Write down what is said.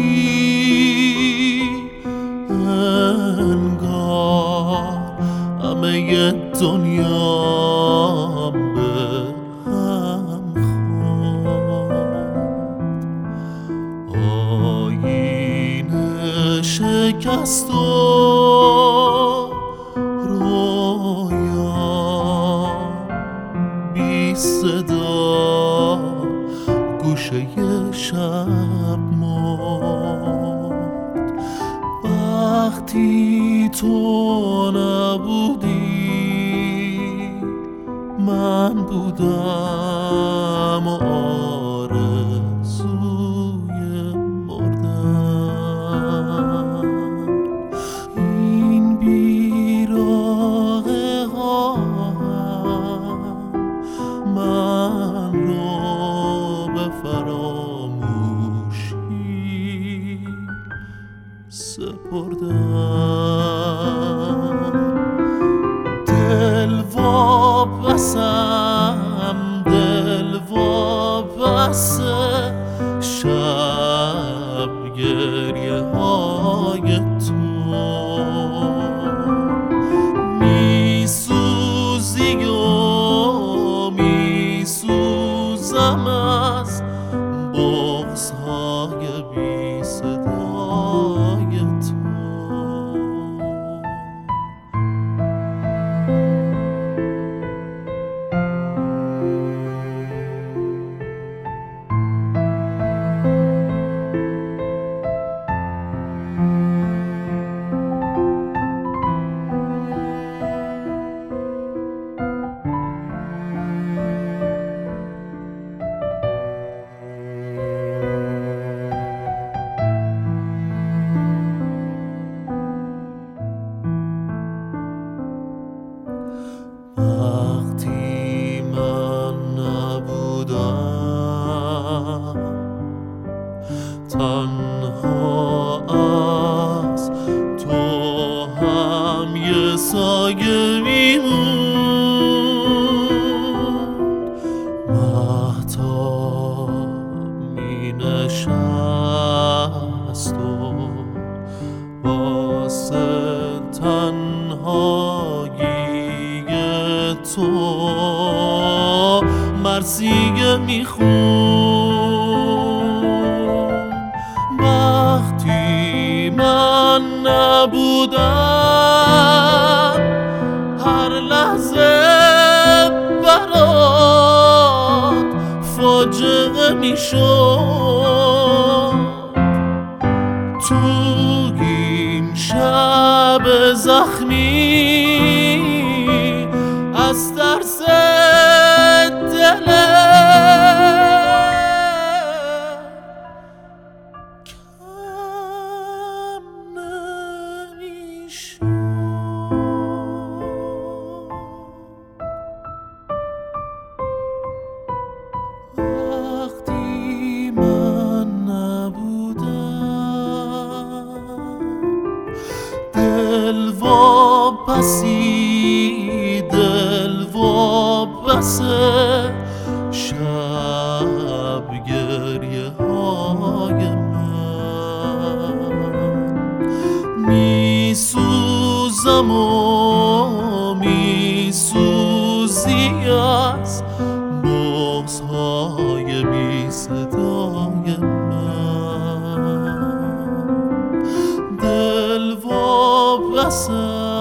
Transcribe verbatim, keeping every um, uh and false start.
انگار همه دنیا به هم خورد، آینه شکست و رویا بی صدا گوشه شب مرد. وقتی تو نبودی من بودم آرزوی مردن. این بیراغه ها من رو به فراموشی سپردن. دل واپسم، دل واپسه شب گریه های تو. می سوزی و می سوزم از بغض های بی صدای تو. وقتی من نبودم تنها از تو هم یه سایه میموند. مهتاب می نشست و واسه تنهایی تو مرثیه میخون. وقتی من نبودم هر لحظه برات فاجعه میشد. تو این شب زخمی از ترس دلت کم نمیشد. وقتی من نبودم دل واپسی، دل واپسه شب گریه های من. می سوزم و می سوزی از بغض های بی صدای من. دل واپسه